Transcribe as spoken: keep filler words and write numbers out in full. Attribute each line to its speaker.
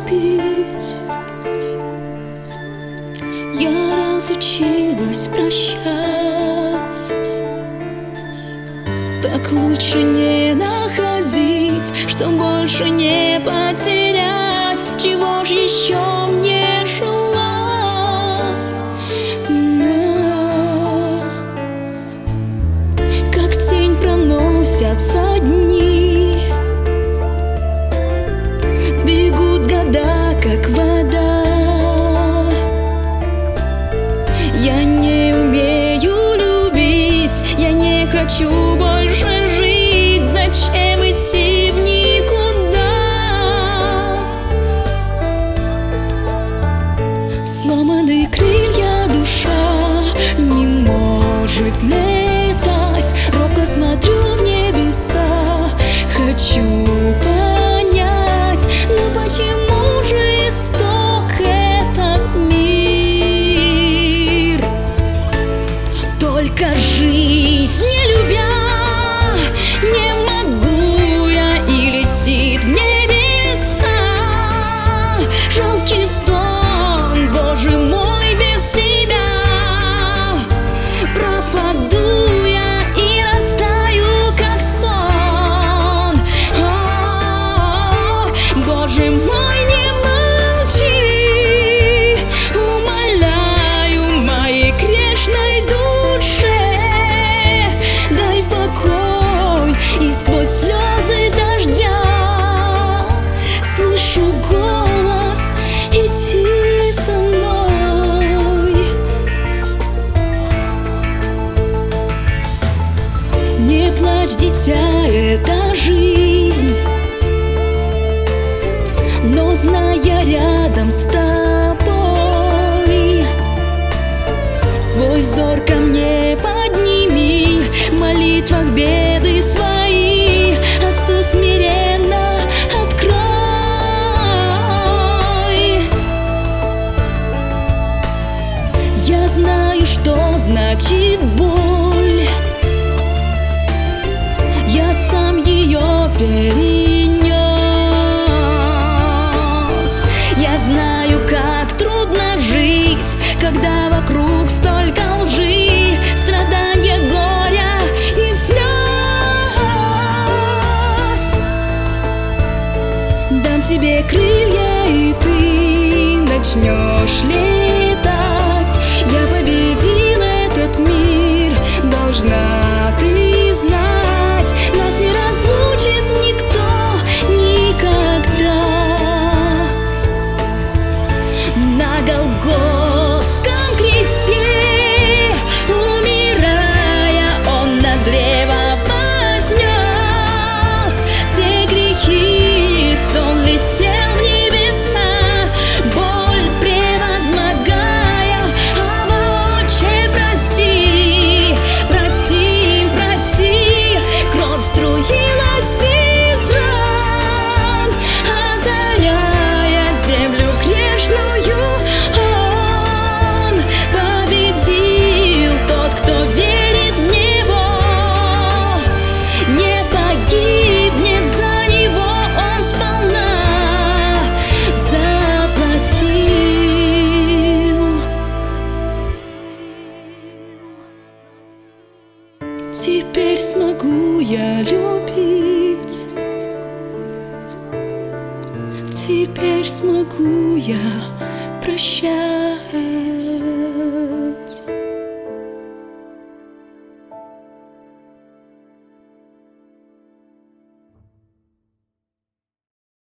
Speaker 1: любить. Я разучилась прощать, так лучше не находить, что больше не потерять. Чего ж еще мне желать? Но как тень проносятся дни, бегут года, как вода. Я не умею любить, я не хочу больше жить. Зачем идти в никуда? Сломаны крылья, душа не может летать. Робко смотрю в небеса, хочу понять, но почему жесток этот мир? Только жить не любя не могу я, и летит в небеса жалкий стон. Боже мой, без тебя пропаду я и растаю, как сон. О, Боже мой, не молчи, умоляю, моей грешной душе дай покой, и сквозь слезы дождя слышу голос: иди со мной. Не плачь, дитя, это жизнь, но зная рядом с тобой, свой взор ко мне подними, в молитвах беды свои Отцу смиренно открой. Я знаю, что значит боль, я сам ее перенес. Я знаю, как трудно жить, когда вокруг столько лжи, страдания, горя и слез. Дам тебе крылья, и ты начнешь летать. Я победила этот мир, должна ты знать. Нас не разлучит никто никогда. На Голгофском кресте, умирая, Он на древо вознес все грехи, стон летел в небеса, боль превозмогая. Ава, Отче, прости, прости, прости. Кровь струилась из ран, озаряя землю грешную. Он победил, тот, кто верит в Него, не погибнет, за Него Он сполна заплатил. Теперь смогу я любить, теперь смогу я прощать.